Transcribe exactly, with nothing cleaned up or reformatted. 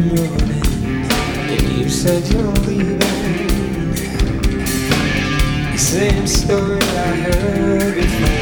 the morning, and you said you're leaving. The same story I heard before.